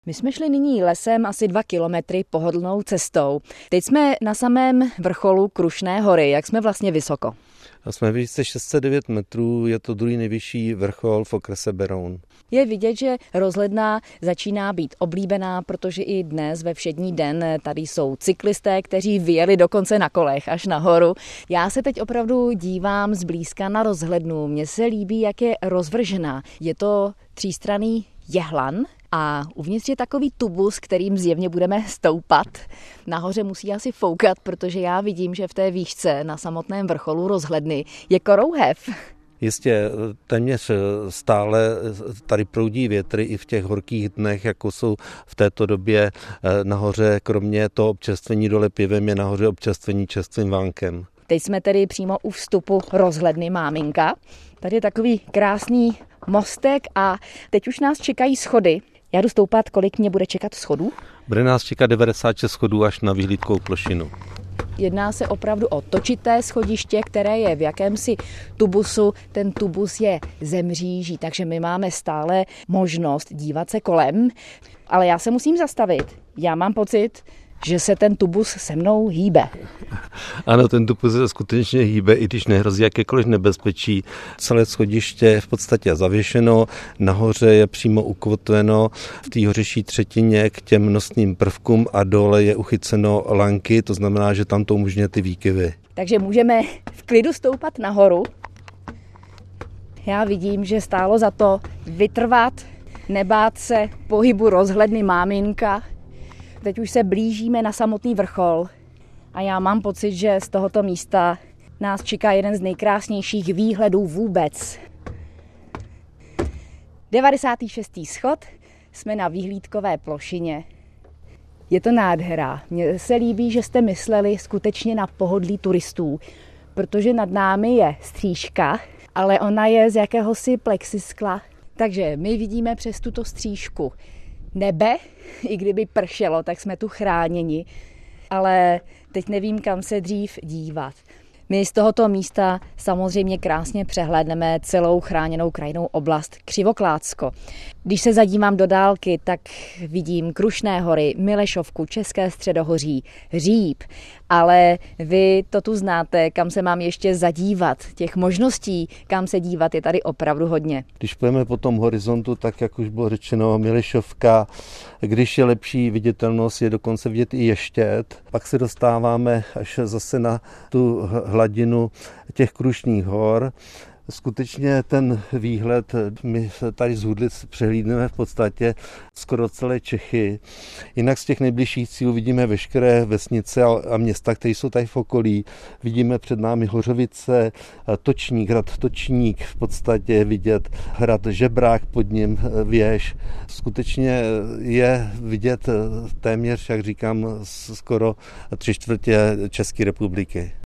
My jsme šli nyní lesem asi 2 kilometry pohodlnou cestou. Teď jsme na samém vrcholu Krušné hory. Jak jsme vlastně vysoko? Jsme více 609 metrů, je to druhý nejvyšší vrchol v okrese Beroun. Je vidět, že rozhledna začíná být oblíbená, protože i dnes ve všední den tady jsou cyklisté, kteří vyjeli dokonce na kolech až nahoru. Já se teď opravdu dívám zblízka na rozhlednu. Mně se líbí, jak je rozvržená. Je to třístranný jehlan a uvnitř je takový tubus, kterým zjevně budeme stoupat. Nahoře musí asi foukat, protože já vidím, že v té výšce na samotném vrcholu rozhledny je korouhev. Jistě, téměř stále tady proudí větry i v těch horkých dnech, jako jsou v této době nahoře, kromě toho občerstvení dole pivem, je nahoře občerstvení čerstvým vánkem. Teď jsme tedy přímo u vstupu rozhledny Máminka. Tady je takový krásný mostek a teď už nás čekají schody. Já jdu stoupat, kolik mě bude čekat schodů? Bude nás čekat 96 schodů až na vyhlídkovou plošinu. Jedná se opravdu o točité schodiště, které je v jakémsi tubusu. Ten tubus je ze mříží, takže my máme stále možnost dívat se kolem. Ale já se musím zastavit. Já mám pocit, že se ten tubus se mnou hýbe. Ano, ten tubus se skutečně hýbe, i když nehrozí jakékoliv nebezpečí. Celé schodiště je v podstatě zavěšeno, nahoře je přímo ukotveno v té hořejší třetině k těm nosným prvkům a dole je uchyceno lanky, to znamená, že tam to umožňuje ty výkyvy. Takže můžeme v klidu stoupat nahoru. Já vidím, že stálo za to vytrvat, nebát se pohybu rozhledny Máminka. Teď už se blížíme na samotný vrchol a já mám pocit, že z tohoto místa nás čeká jeden z nejkrásnějších výhledů vůbec. 96. schod, jsme na vyhlídkové plošině. Je to nádhera. Mně se líbí, že jste mysleli skutečně na pohodlí turistů, protože nad námi je stříška, ale ona je z jakéhosi plexiskla. Takže my vidíme přes tuto stříšku nebe, i kdyby pršelo, tak jsme tu chráněni, ale teď nevím, kam se dřív dívat. My z tohoto místa samozřejmě krásně přehlédneme celou chráněnou krajinnou oblast Křivoklátsko. Když se zadívám do dálky, tak vidím Krušné hory, Milešovku, České středohoří, Říp, ale vy to tu znáte, kam se mám ještě zadívat. Těch možností, kam se dívat, je tady opravdu hodně. Když půjdeme po tom horizontu, tak jak už bylo řečeno, Milešovka, když je lepší viditelnost, je dokonce vidět i Ještěd. Pak se dostáváme až zase na tu hladinu těch Krušných hor. Skutečně ten výhled, my tady z Hudlic přehlídneme v podstatě skoro celé Čechy. Jinak z těch nejbližších cílů vidíme veškeré vesnice a města, které jsou tady v okolí. Vidíme před námi Hořovice, Točník, hrad Točník, v podstatě vidět hrad Žebrák, pod ním věž. Skutečně je vidět téměř, jak říkám, skoro 3/4 České republiky.